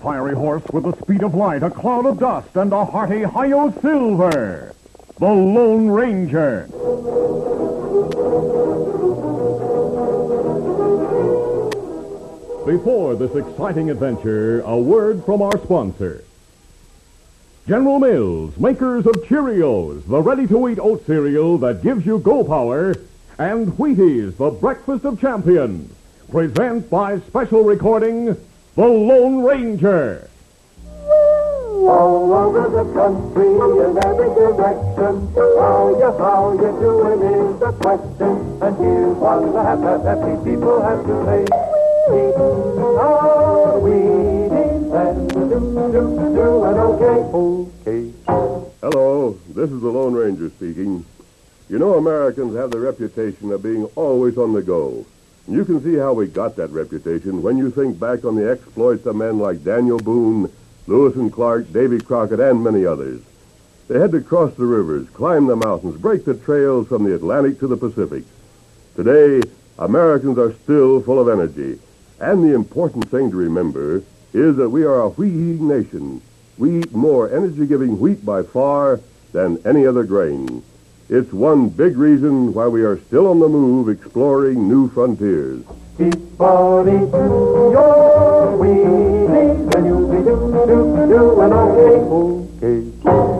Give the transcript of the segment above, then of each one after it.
fiery horse with the speed of light, a cloud of dust, and a hearty Hi-Yo Silver, the Lone Ranger. Before this exciting adventure, a word from our sponsor. General Mills, makers of Cheerios, the ready-to-eat oat cereal that gives you go power, and Wheaties, the breakfast of champions, present by special recording, The Lone Ranger. All over the country, in every direction, how you doing is the question. And here's what the happy people have to say. Are we doing okay? Hello, this is the Lone Ranger speaking. You know, Americans have the reputation of being always on the go. And you can see how we got that reputation when you think back on the exploits of men like Daniel Boone, Lewis and Clark, Davy Crockett, and many others. They had to cross the rivers, climb the mountains, break the trails from the Atlantic to the Pacific. Today, Americans are still full of energy. And the important thing to remember is that we are a wheat-eating nation. We eat more energy-giving wheat by far than any other grain. It's one big reason why we are still on the move exploring new frontiers. Keep on eating your Wheaties, and you'll be doing okay.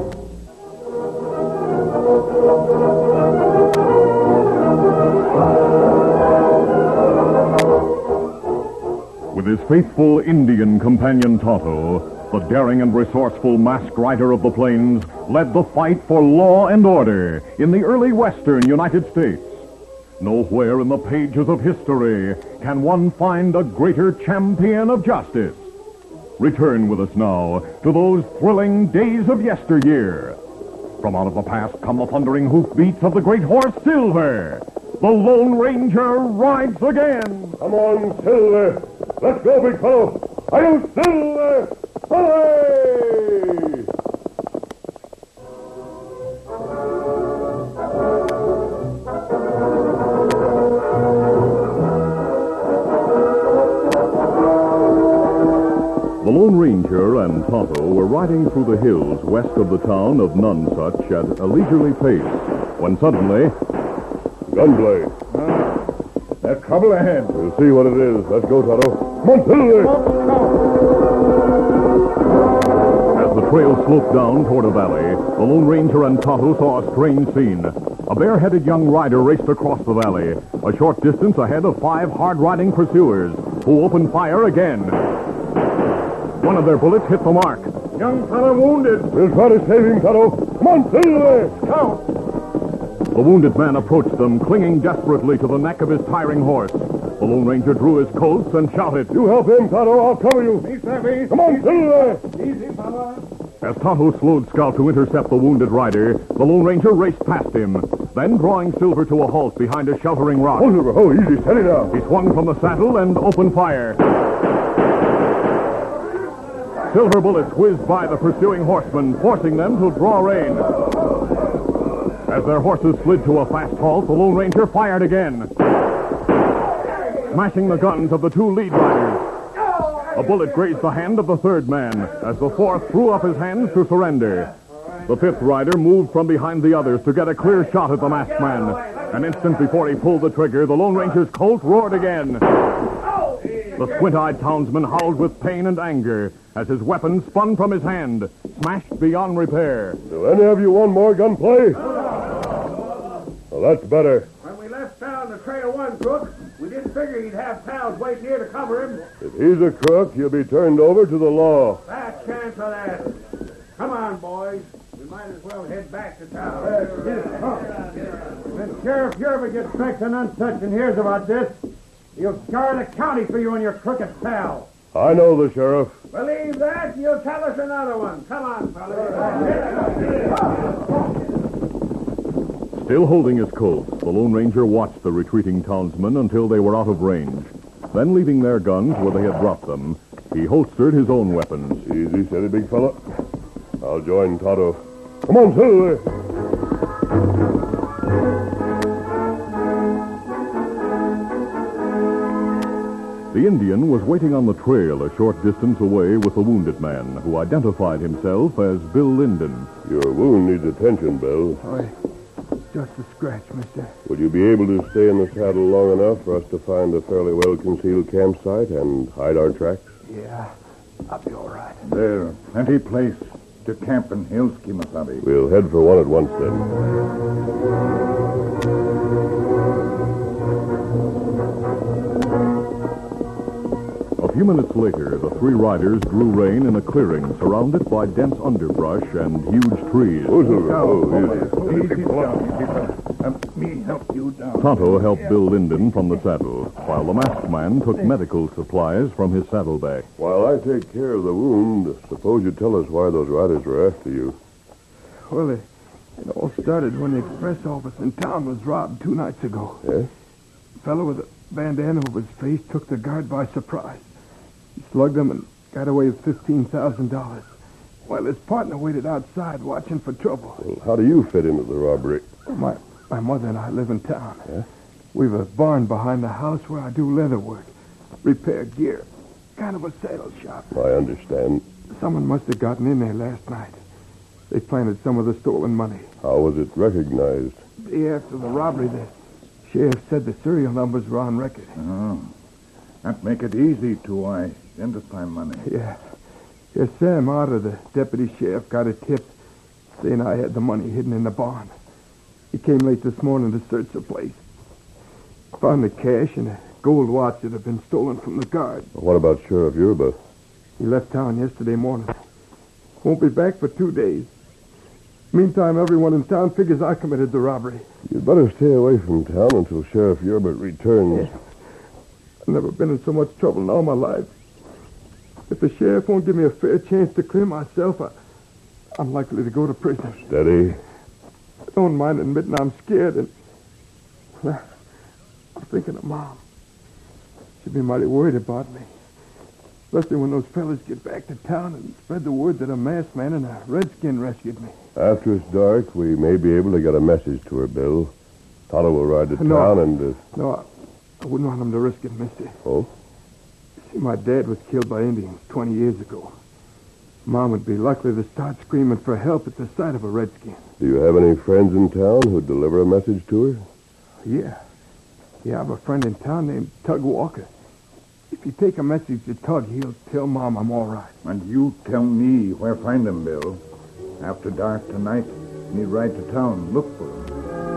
With his faithful Indian companion Tonto, the daring and resourceful masked rider of the plains led the fight for law and order in the early western United States. Nowhere in the pages of history can one find a greater champion of justice. Return with us now to those thrilling days of yesteryear. From out of the past come the thundering hoofbeats of the great horse Silver. The Lone Ranger rides again. Come on, Silver. Let's go, big fellow. Hi-Yo, Silver! Hooray! The Lone Ranger and Tonto were riding through the hills west of the town of Nonesuch at a leisurely pace, when suddenly... Gunplay. There's trouble ahead. We'll see what it is. Let's go, Tonto. Come on, Silver! As the trail sloped down toward a valley, the Lone Ranger and Tonto saw a strange scene. A bare-headed young rider raced across the valley, a short distance ahead of 5 hard-riding pursuers, who opened fire again. One of their bullets hit the mark. Young fellow wounded. We'll try to save him, Tonto. Come on, Silver! Scout. The wounded man approached them, clinging desperately to the neck of his tiring horse. The Lone Ranger drew his Colts and shouted, You help him, Tonto. I'll cover you. Me, Savvy. Come on, Silver! Easy, fella. As Tonto slowed Scout to intercept the wounded rider, the Lone Ranger raced past him. Then, drawing Silver to a halt behind a sheltering rock, Oh, Silver. Oh, easy. Steady now. he swung from the saddle and opened fire. Silver bullets whizzed by the pursuing horsemen, forcing them to draw rein. As their horses slid to a fast halt, the Lone Ranger fired again, smashing the guns of the 2 lead riders. A bullet grazed the hand of the 3rd man, as the 4th threw up his hands to surrender. The 5th rider moved from behind the others to get a clear shot at the masked man. An instant before he pulled the trigger, the Lone Ranger's Colt roared again. The squint-eyed townsman howled with pain and anger as his weapon spun from his hand, smashed beyond repair. Do any of you want more gunplay? Well, that's better. When we left town to trail one crook, we didn't figure he'd have pals waiting here to cover him. If he's a crook, he'll be turned over to the law. Fat chance of that. Come on, boys. We might as well head back to town. When Sheriff Yerba gets back to Nonesuch and hears about this, he'll scour the county for you and your crooked pal. I know the sheriff. Believe that, you'll tell us another one. Come on, fellas. Still holding his Colts, the Lone Ranger watched the retreating townsmen until they were out of range. Then, leaving their guns where they had dropped them, he holstered his own weapons. Easy, steady, big fella. I'll join Tonto. Come on, Silver. The Indian was waiting on the trail a short distance away with the wounded man, who identified himself as Bill Linden. Your wound needs attention, Bill. Just a scratch, mister. Would you be able to stay in the saddle long enough for us to find a fairly well-concealed campsite and hide our tracks? Yeah, I'll be all right. There, plenty place to camp in hills, Kimasabi. We'll head for one at once, then. A few minutes later, the three riders drew rein in a clearing surrounded by dense underbrush and huge trees. Easy down. Me help you down. Tonto helped Bill Linden from the saddle, while the masked man took medical supplies from his saddlebag. While I take care of the wound, suppose you tell us why those riders were after you. Well, it all started when the express office in town was robbed 2 nights ago. Yes? A fellow with a bandana over his face took the guard by surprise. He slugged him and got away with $15,000, while his partner waited outside watching for trouble. Well, how do you fit into the robbery? My mother and I live in town. Yeah? We've a barn behind the house where I do leather work, repair gear, kind of a saddle shop. I understand. Someone must have gotten in there last night. They planted some of the stolen money. How was it recognized? Day after the robbery, the sheriff said the serial numbers were on record. Oh, that make it easy to identify money. Yeah. Yes, Sam Otter, the deputy sheriff, got a tip saying I had the money hidden in the barn. He came late this morning to search the place. Found the cash and a gold watch that had been stolen from the guard. What about Sheriff Yerba? He left town yesterday morning. Won't be back for 2 days. Meantime, everyone in town figures I committed the robbery. You'd better stay away from town until Sheriff Yerba returns. Yeah. I've never been in so much trouble in all my life. If the sheriff won't give me a fair chance to clear myself, I'm likely to go to prison. Steady. I don't mind admitting I'm scared, and I'm thinking of Mom. She'd be mighty worried about me, especially when those fellas get back to town and spread the word that a masked man and a redskin rescued me. After it's dark, we may be able to get a message to her, Bill. Tonto will ride to town and... No, I wouldn't want him to risk it, mister. Oh? See, my dad was killed by Indians 20 years ago. Mom would be likely to start screaming for help at the sight of a redskin. Do you have any friends in town who'd deliver a message to her? Yeah. Yeah, I have a friend in town named Tug Walker. If you take a message to Tug, he'll tell Mom I'm all right. And you tell me where find him, Bill. After dark tonight, me ride to town, look for him.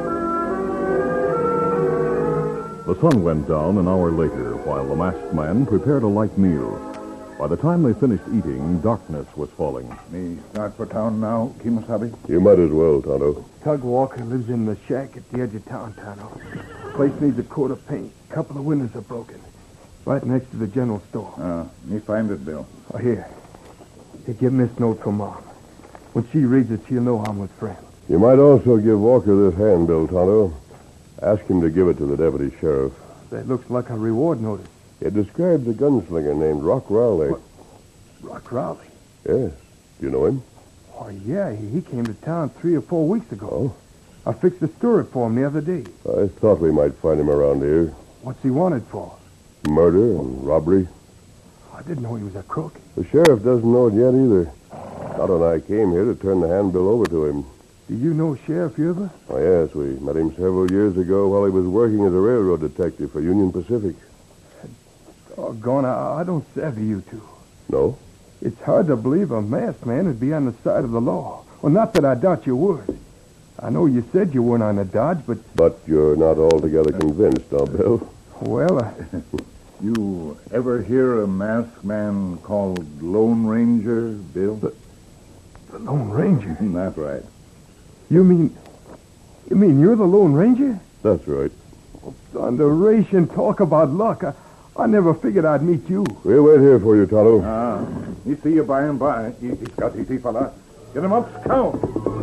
The sun went down an hour later, while the masked man prepared a light meal. By the time they finished eating, darkness was falling. Me start for town now, Kimasabi? You might as well, Tonto. Tug Walker lives in the shack at the edge of town, Tonto. Place needs a coat of paint. A couple of windows are broken. Right next to the general store. Me find it, Bill. Oh, here. Hey, give me this note from Mom. When she reads it, she'll know I'm with friends. You might also give Walker this handbill, Tonto. Ask him to give it to the deputy sheriff. That looks like a reward notice. It describes a gunslinger named Rock Rowley. What? Rock Rowley? Yes. Do you know him? Oh, yeah. He came to town 3 or 4 weeks ago. Oh? I fixed a story for him the other day. I thought we might find him around here. What's he wanted for? Murder and robbery. I didn't know he was a crook. The sheriff doesn't know it yet either. Tonto and I came here to turn the handbill over to him. Do you know Sheriff Yerba? Oh, yes. We met him several years ago while he was working as a railroad detective for Union Pacific. Doggone, I don't savvy you two. No? It's hard to believe a masked man would be on the side of the law. Well, not that I doubt your word. I know you said you weren't on the dodge, but... But you're not altogether convinced, huh, Bill? Well, You ever hear a masked man called Lone Ranger, Bill? the Lone Ranger? That's right. You mean you're the Lone Ranger? That's right. Thunderation, talk about luck. I never figured I'd meet you. We'll wait here for you, Tonto. You see you by and by. He's got easy, fella. Get him up, scout.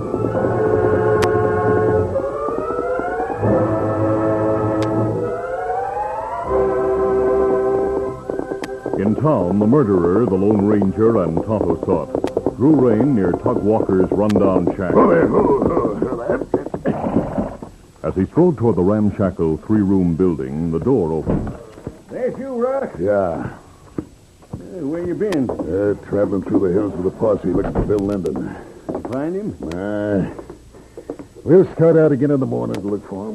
In town, the murderer, the Lone Ranger, and Tonto sought drew rein near Tug Walker's rundown shack. As he strode toward the ramshackle 3-room building, the door opened. There's you, Rod. Buck? Yeah. Where you been? Traveling through the hills with a posse looking for Bill Linden. Find him? We'll start out again in the morning to look for him.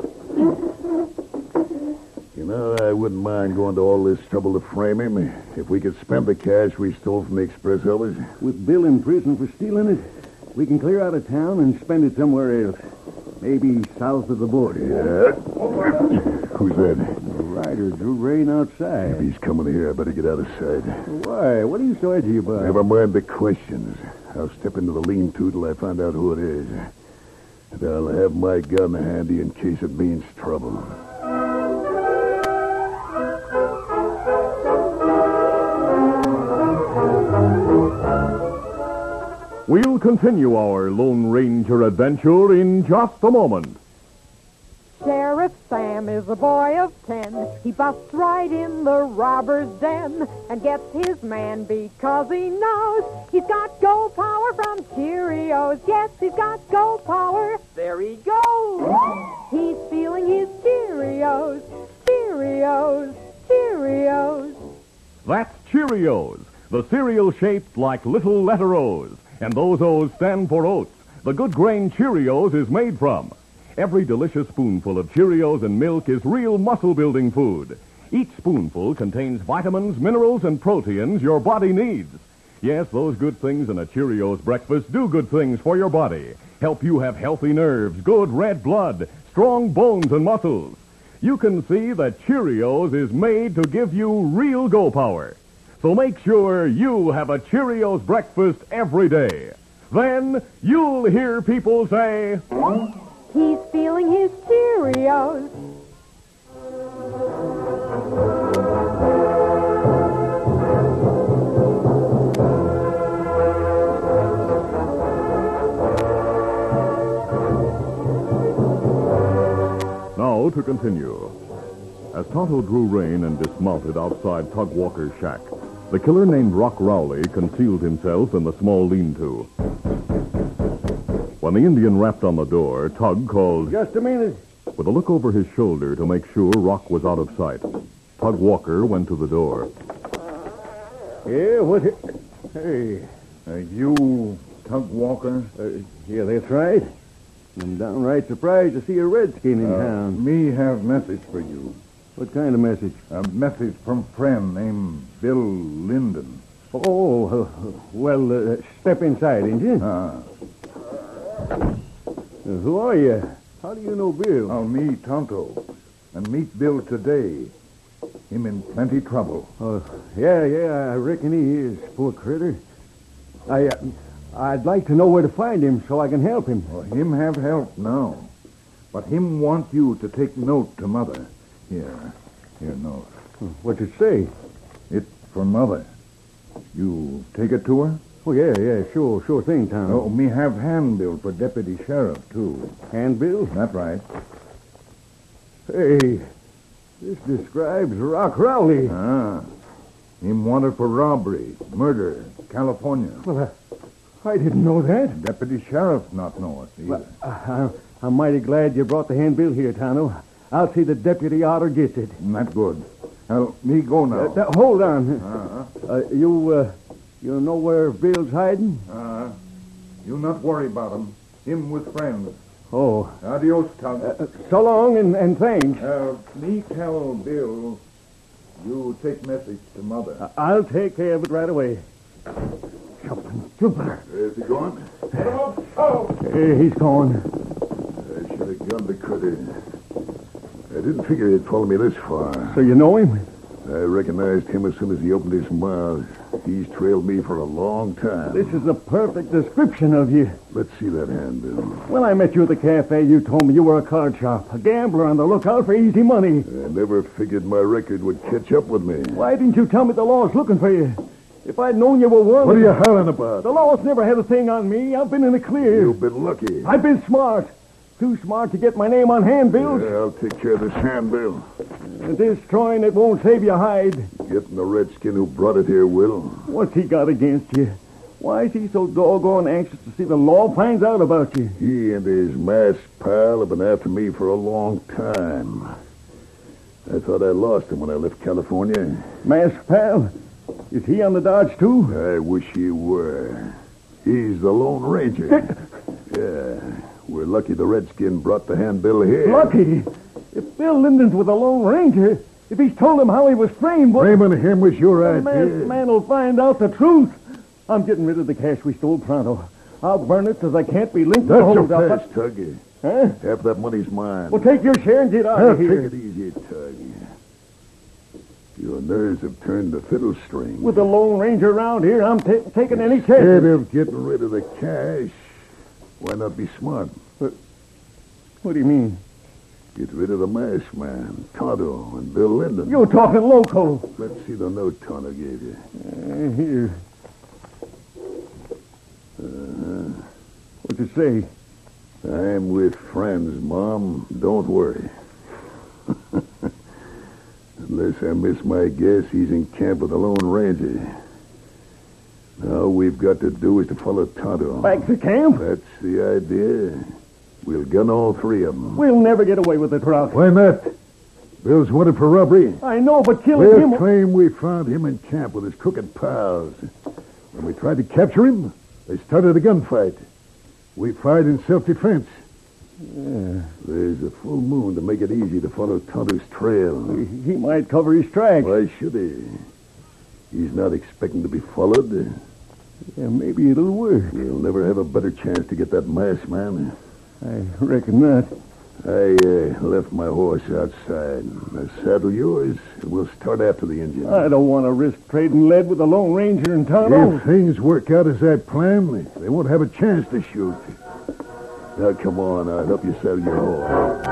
You know, I wouldn't mind going to all this trouble to frame him if we could spend the cash we stole from the express sellers. With Bill in prison for stealing it, we can clear out of town and spend it somewhere else. Maybe south of the border. Yeah. Who's that? The rider, Drew Rain, outside. If he's coming here, I better get out of sight. Why? What are you so edgy about? Never mind the questions. I'll step into the lean-to till I find out who it is. And I'll have my gun handy in case it means trouble. We'll continue our Lone Ranger adventure in just a moment. Sheriff Sam is a boy of 10. He busts right in the robber's den and gets his man because he knows he's got gold power from Cheerios. Yes, he's got gold power. There he goes. He's feeling his Cheerios. Cheerios. Cheerios. That's Cheerios, the cereal shaped like little letter O's. And those O's stand for oats. The good grain Cheerios is made from. Every delicious spoonful of Cheerios and milk is real muscle-building food. Each spoonful contains vitamins, minerals, and proteins your body needs. Yes, those good things in a Cheerios breakfast do good things for your body. Help you have healthy nerves, good red blood, strong bones and muscles. You can see that Cheerios is made to give you real go power. So make sure you have a Cheerios breakfast every day. Then you'll hear people say, He's feeling his Cheerios. Now to continue. As Tonto drew rein and dismounted outside Tug Walker's shack, the killer named Rock Rowley concealed himself in the small lean-to. When the Indian rapped on the door, Tug called, Just a minute. with a look over his shoulder to make sure Rock was out of sight. Tug Walker went to the door. Yeah, what? Hey. You, Tug Walker? Yeah, that's right. I'm downright surprised to see a redskin in town. Me have message for you. What kind of message? A message from friend named Bill Linden. Oh, well, step inside, Indian. Who are you? How do you know Bill? I'll meet Tonto and meet Bill today. Him in plenty trouble. Yeah, I reckon he is, poor critter. I'd like to know where to find him so I can help him. Him have help now. But him want you to take note to Mother. Here note. What's it say? It's for Mother. You take it to her? Oh, yeah, sure thing, Tom. Oh, me have handbill for deputy sheriff, too. Handbill? That right. Hey, this describes Rock Rowley. Him wanted for robbery, murder, California. Well, I didn't know that. Deputy sheriff not know it either. Well, I'm mighty glad you brought the handbill here, Tano. I'll see the deputy oughter gets it. Not good. Well, me go now. Hold on. You know where Bill's hiding? You not worry about him. Him with friends. Oh. Adios, Tug. So long, and thanks. Me tell Bill you take message to Mother. I'll take care of it right away. Jumping Jupiter. Is he gone? He's gone. I should have gunned the critter. I didn't figure he'd follow me this far. So you know him? I recognized him as soon as he opened his mouth. He's trailed me for a long time. This is a perfect description of you. Let's see that handbill. When I met you at the cafe, you told me you were a card shop, a gambler on the lookout for easy money. I never figured my record would catch up with me. Why didn't you tell me the law's looking for you? If I'd known you were one... What are you howling about? The law's never had a thing on me. I've been in the clear. You've been lucky. I've been smart. Too smart to get my name on handbills. Yeah, I'll take care of this handbill. Destroying it won't save your hide. Getting the redskin who brought it here will. What's he got against you? Why is he so doggone anxious to see the law finds out about you? He and his masked pal have been after me for a long time. I thought I lost him when I left California. Masked pal, is he on the dodge, too? I wish he were. He's the Lone Ranger. Yeah, we're lucky the redskin brought the handbill here. Lucky? If Bill Linden's with the Lone Ranger, if he's told him how he was framed... Framing him was your the idea. masked man will find out the truth. I'm getting rid of the cash we stole pronto. I'll burn it because I can't be linked to the That's so holdup. fast, Tug. Huh? Half that money's mine. Well, take your share and get out of here. Take it easy, Tug. Your nerves have turned to fiddle strings. With the Lone Ranger around here, I'm taking any Instead chance. of getting rid of the cash, why not be smart? What do you mean? Get rid of the masked man, Tonto, and Bill Linden. You're talking loco. Let's see the note Tonto gave you. Here. What's it say? I'm with friends, Mom. Don't worry. Unless I miss my guess, he's in camp with the Lone Ranger. Now all we've got to do is to follow Tonto. Back to camp? That's the idea. We'll gun all three of them. We'll never get away with it, Rock. Why not? Bill's wanted for robbery. I know, but killing They'll him... claim we found him in camp with his crooked pals. When we tried to capture him, they started a gunfight. We fired in self-defense. There's a full moon to make it easy to follow Tonto's trail. He might cover his tracks. Why should he? He's not expecting to be followed. Yeah, maybe it'll work. You'll never have a better chance to get that masked man. I reckon not. I left my horse outside. Now saddle yours, and we'll start after the engine. I don't want to risk trading lead with the Lone Ranger and Tonto. If things work out as I planned, they won't have a chance to shoot. Now, come on. I'll help you saddle your horse.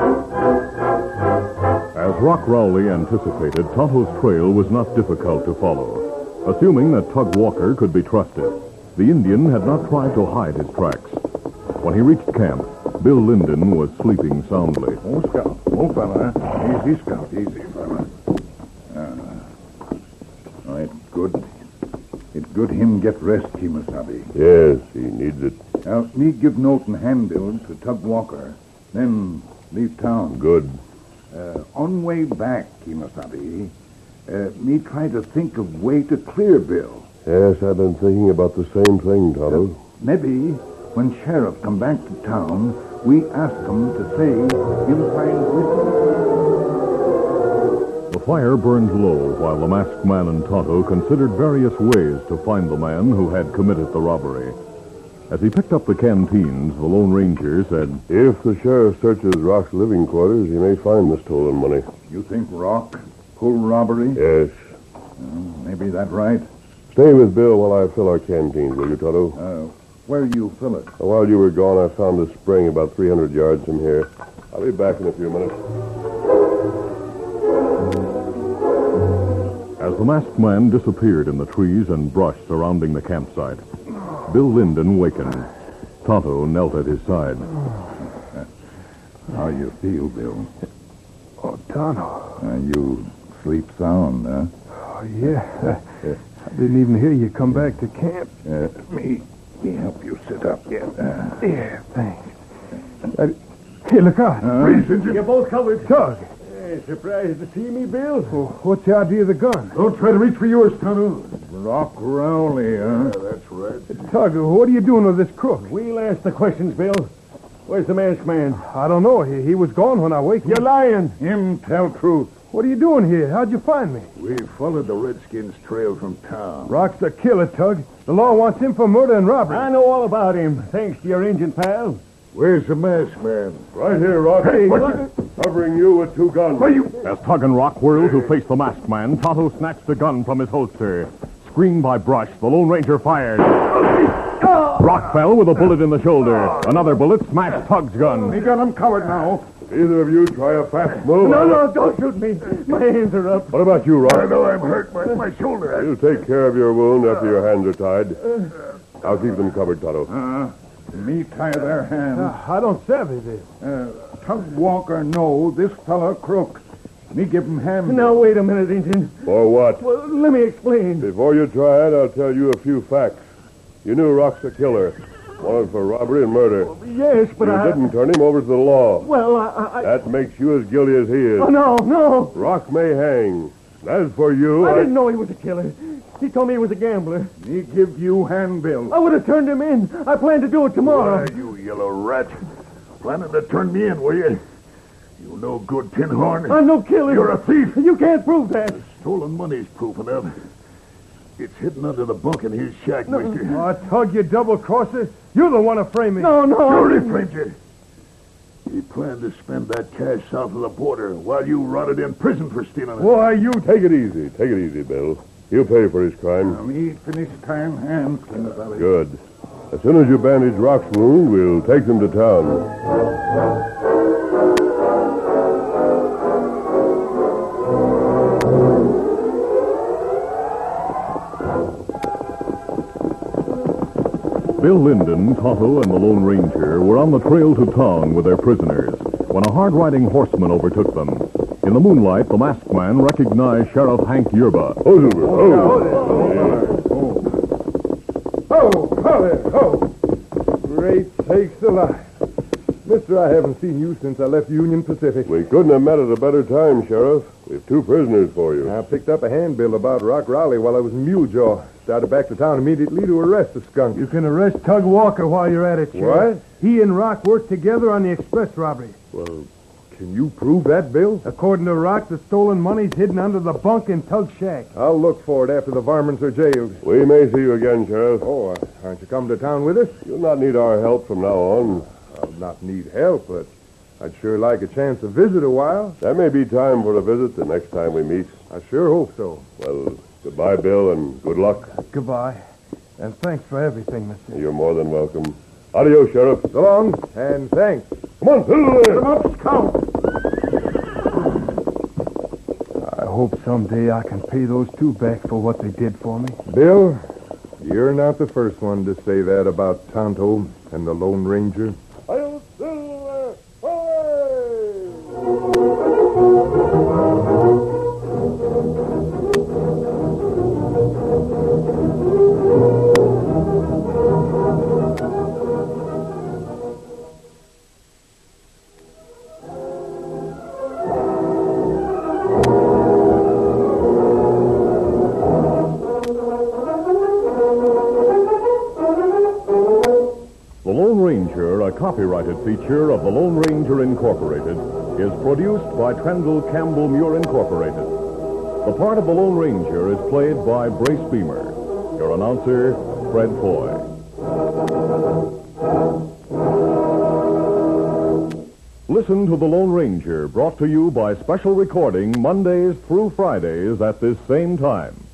As Rock Rowley anticipated, Tonto's trail was not difficult to follow. Assuming that Tug Walker could be trusted, the Indian had not tried to hide his tracks. When he reached camp, Bill Linden was sleeping soundly. Oh, Scout. Oh, fella. Easy, Scout. Easy, fella. Oh, it's good. It's good him get rest, Kemosabe. Yes, he needs it. Now, me give note and handbill to Tug Walker. Then leave town. Good. On way back, Kemosabe, me try to think of way to clear Bill. Yes, I've been thinking about the same thing, Tonto. Maybe when sheriff come back to town, we ask him to say him find The fire burned low while the masked man and Tonto considered various ways to find the man who had committed the robbery. As he picked up the canteens, the Lone Ranger said, If the sheriff searches Rock's living quarters, he may find the stolen money. You think Rock pulled robbery? Yes. Maybe that right. Stay with Bill while I fill our canteens, will you, Tonto? Where you fill it? While you were gone, I found a spring about 300 yards from here. I'll be back in a few minutes. As the masked man disappeared in the trees and brush surrounding the campsite, Bill Linden wakened. Tonto knelt at his side. How you feel, Bill? Oh, Tonto. You sleep sound, huh? Oh, yeah. I didn't even hear you come back to camp. Me help you sit up. Yeah, thanks. Hey, look out. You're both covered. Tug. Hey, surprised to see me, Bill? Oh, what's the idea of the gun? Don't try to reach for yours, Tonto. Rock Rowley, huh? That's right. Tug, what are you doing with this crook? We'll ask the questions, Bill. Where's the masked man? I don't know. He was gone when I waked You're him. lying. Him tell truth. What are you doing here? How'd you find me? We followed the Redskins' trail from town. Rock's the killer, Tug. The law wants him for murder and robbery. I know all about him, thanks to your Injun pal. Where's the masked man? Right here, Rock. Hey, Covering you with two guns. As Tug and Rock whirled to face the masked man, Tonto snatched a gun from his holster. Screened by brush, the Lone Ranger fired. Rock fell with a bullet in the shoulder. Another bullet smashed Tug's gun. He got him covered now. Either of you try a fast move. No, don't shoot me. My hands are up. What about you, Rock? I know I'm hurt, but my shoulder. You take care of your wound after your hands are tied. I'll keep them covered, Tonto. Me tie their hands. I don't savvy this. Tug Walker know this fella crook. Me give him hand. Now, wait a minute, Injun. For what? Well, let me explain. Before you try it, I'll tell you a few facts. You knew Rock's a killer. Wanted for robbery and murder. Yes, but You didn't turn him over to the law. Well, I... That makes you as guilty as he is. Oh, no. Rock may hang. As for you, I didn't know he was a killer. He told me he was a gambler. He give you handbill. I would have turned him in. I planned to do it tomorrow. Why, you yellow rat. Planning to turn me in, were you? You no good tin horn. I'm no killer. You're a thief. You can't prove that. Stolen money's proof enough. It's hidden under the bunk in his shack, mister. Oh, Tug, you double-crosser. You're the one to frame me. No. Surely, Frazier. He planned to spend that cash south of the border while you rotted in prison for stealing it. Why, you... take it easy. Take it easy, Bill. He'll pay for his crime. Me finish tying hands, King of Valley. Good. As soon as you bandage Rock's wound, we'll take them to town. Bill Linden, Tonto, and the Lone Ranger were on the trail to town with their prisoners when a hard-riding horseman overtook them. In the moonlight, the masked man recognized Sheriff Hank Yerba. Oh, Oh! Great sakes alive. Mister, I haven't seen you since I left Union Pacific. We couldn't have met at a better time, Sheriff. We've 2 prisoners for you. I picked up a handbill about Rock Raleigh while I was in Mulejaw. Started back to town immediately to arrest the skunk. You can arrest Tug Walker while you're at it, Sheriff. What? He and Rock worked together on the express robbery. Well, can you prove that, Bill? According to Rock, the stolen money's hidden under the bunk in Tug's shack. I'll look for it after the varmints are jailed. We may see you again, Sheriff. Oh, aren't you coming to town with us? You'll not need our help from now on. I'll not need help, but I'd sure like a chance to visit a while. There may be time for a visit the next time we meet. I sure hope so. Well, goodbye, Bill, and good luck. Goodbye. And thanks for everything, mister. You're more than welcome. Adios, Sheriff. So long, and thanks. Come on, fiddle there. Come up, Scout. I hope someday I can pay those 2 back for what they did for me. Bill, you're not the first one to say that about Tonto and the Lone Ranger. I'll silver. The Lone Ranger, a copyrighted feature of the Lone Ranger Incorporated, is produced by Trendle Campbell Muir Incorporated. The part of the Lone Ranger is played by Brace Beamer. Your announcer, Fred Foy. Listen to the Lone Ranger, brought to you by special recording Mondays through Fridays at this same time.